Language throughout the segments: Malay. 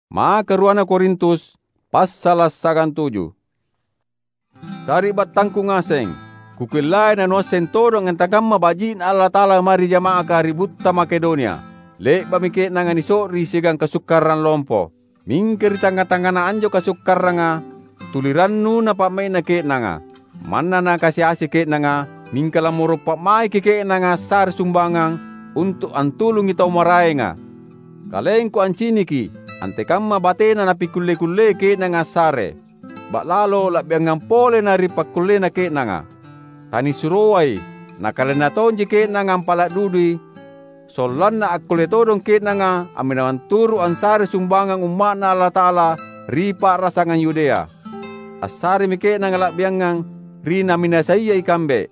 Maka ruana Korintus pasal 17. Sari batangku ngaseng, kukilai na nosen todong antakamma bajin Allah Ta'ala mari jamaah kaributta Makedonia. Lek bamike nangan isori sigang kasukaran lompo. Mingkeri tanga-tanga na anjo kasukaran nga, tulirannu na pamay na ke nanga. Mana na kasi ke nanga, mingkala muro pamay ke nanga sar sumbangang untuk antulung itaw maray nga. Kaleng ko anciniki, antekamma batena na pikulle-kulle ke nanga sare. Baklalo labiang ngampole na ripakulle na ke nanga. Tani suruay, nakalenaton jike nanga palak dudui, solan na akule todong ke nanga aminawan turu ansare sumbangang umat na Allah Ta'ala ripa rasangan Yudea. Asari mike nanga labiangang rina minasaya ikambe.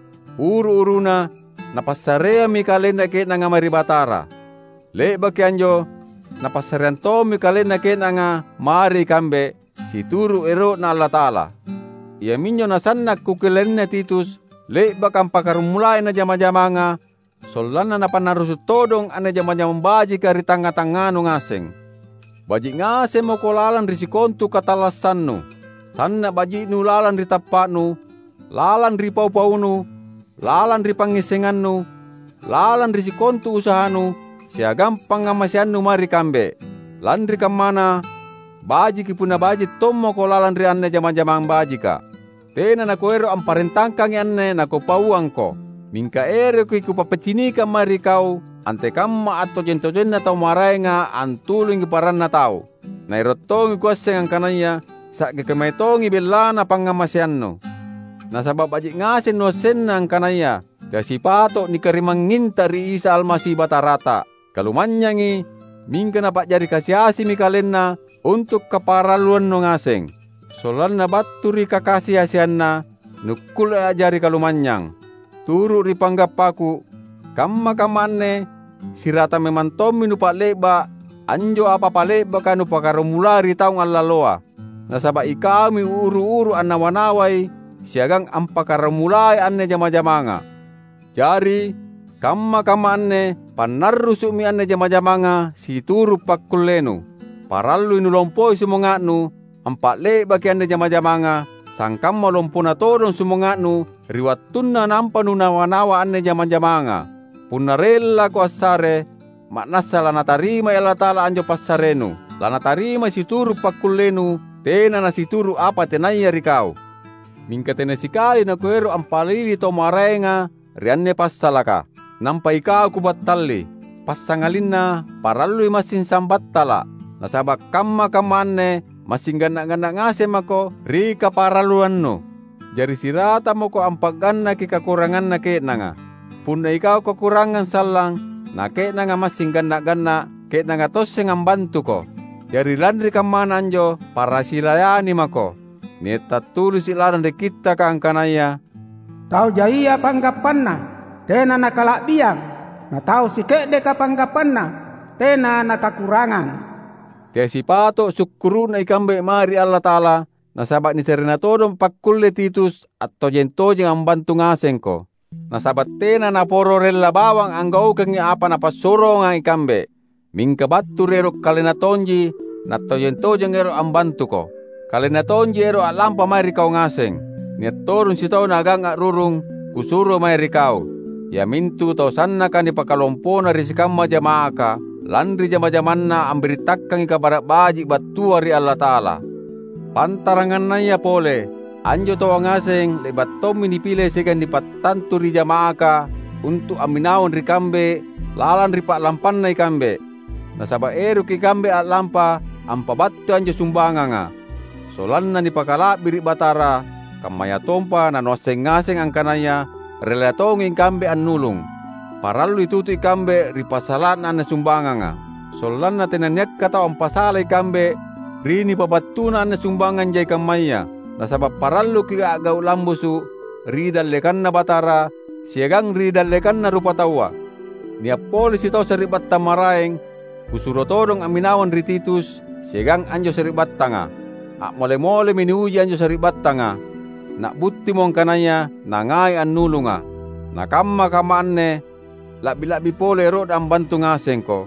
Uru-uruna napasarea mi kalenda ke nanga maribatara. Lek baki anjo napasarean to mi kalenda ke nanga mari ikambe si turu ero na Allah Ta'ala. Ia minyo nasannak kukilenna Titus lek bakang pakarumulay na jama-jamanga solana na panarusut todong ane jama-jamang baji kari tanga-tangano ngaseng. Baji ngaseng mo kolalan risikontu katalasannu. Sanna baji nu lalan ritapaknu, lalan ripau-paunu, lalan ripangisengannu, lalan risikontu usahanu, siagam pangamasiannu mari kambe. Landri kamana, baji kipuna baji tommo kolalan ri anne jama-jamang baji ka. Tena nako ero amparentangkang anne nako pauangko. Mingka ere ko ikupapecini ka mari kau, ante kamma atau jentojen na tau maray nga antulong iparan na tau. Nairotong ikuaseng ang kanaya, sa kekemaitongi belana pangamasianno. Nasabab ajik ngasen no senang kanaya, kasi pato ni karimanginta ri Isa Almasih batarata. Kalumanyangi, mingka na jari kasiasi mi kalenna untuk kaparaluan no ngaseng. Solan na baturi kakasi asianna, nukul ajari kalumanyang. Turu ripanggapaku, kamma-kamanne, sirata memantomi nupak leba, anjo apa paleba kanu pakarumulari taong allaloa. Nasaba ikami uru-uru annawanaway, siagang ampakarumulay anne jama-jamanga. Jari, kamma-kamanne, panarrusuk mi anne jama-jamanga, si turu pakkulenu. Parallu inulompoy sumongaknu, ampak leba ki anne jama-jamanga, sangkam malompuna todong sumongaknu, riwattunna nampa nunawanawa anne jama-jamanga. Punarella ko asare, maknasa lana tarima Allah Ta'ala anjo passarenu. Lana tarima si turu pakkulenu, tena na si turu apa tenaya rikau. Mingka tena sikali na kuero ampalili to marenga, rianne passalaka. Nampa ikau kubattali, passangalinna parallu masin sambattala. Nasabak kamma-kammanne, masing gana-gana ngasem ako, rika paraluanno. Jari sirata mo ko ampagganna ki kakurangan na ke nanga. Puna ikaw kekurangan salang, na ke nanga masing gana-gana, ke nanga toseng ambantu ko. Jari landri kamananjo, para silayani mako. Neta tulis ilaran de kita ka angkanaya. Tau jaya panggapanna, tena nakalakbiang. Na tau sikek deka panggapanna, tena nakakurangan. Tia si pato syukuru na ikambe mari Allah Ta'ala, nasabat ni serena todong pakkulle Titus atau jentojeng ambantu ngaseng ko. Nasabat tena naporo rela bawang anggau kengi apa napasoro nga ikambe. Mingka batu rero kalena tonji, nato jentojeng ero ambantu ko. Kalena tonji ero alampa mari kau ngaseng. Niat torun si tau nagang rurung, kusuro mari kau. Ya mintu tau sanna kan ipakalompona risikamma jamaah ka, landri jama-jamanna amberitakang ikabarak baji batua ri Allah Ta'ala. Pantarangan naya pole, anjo tawa ngaseng lebat tomi dipilih segan dipatantu ri jamaah ka untuk aminawan ri kambe, lalan ripak lampan na ikambe. Nasaba eru ki kambe at lampa, ampa batu anjo sumbanganga. Solan na dipakala biri batara, kamaya tompa na noseng ngaseng angkanaya, relatong ikambe an nulung. Parallu itutu ikambe ripasalan na sumbanganga. Solan na tenanyak kata ampasala ikambe, rini pabatuna na sumbangan jay kamaya. Nasabab parallu kika agaw lambusu, ridalekan na batara, siagang ridalekan na rupatawa. Niapoli sitaw sa ribat tamaraeng, kusuro todong aminawan ri Titus, siagang anjo sa ribat tanga. Ak mole-mole miniuji anjo sa ribat tanga. Nak butti mong kanaya, nangay an nulunga. Nakamma-kamaanne, labi-labi pole rod ang bantu ngaseng ko.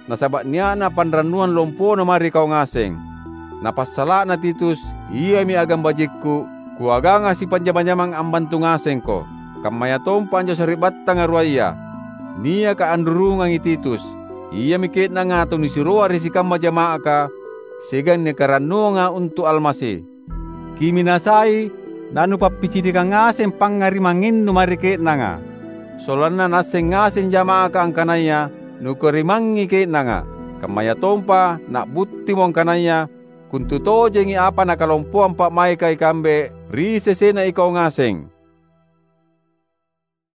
nasabak niana panranuan lompo na mari kau ngaseng. Napasala na Titus, iya mi agam bajikku, kuaga ngasi panjamang ambantu ngaseng ko. Kamaya tompa anjo saribatta ngaruaya. Nia ka andurungang Titus, iya mikit na ngatong ni siroa risikam majama'a ka, segan ni karanu nga untuk almasi. Kiminasai, nanu papicidi ka ngaseng pangarimangin numarikit na nga. Solanna naseng ngaseng jama'a ka ang kanaya, nukorimangi kit na nga. Kamaya tompa, nak butti mo ang kanaya, kung tuto jengi apa nakalompuan pa may kay kambe, risese na ikaw ngaseng.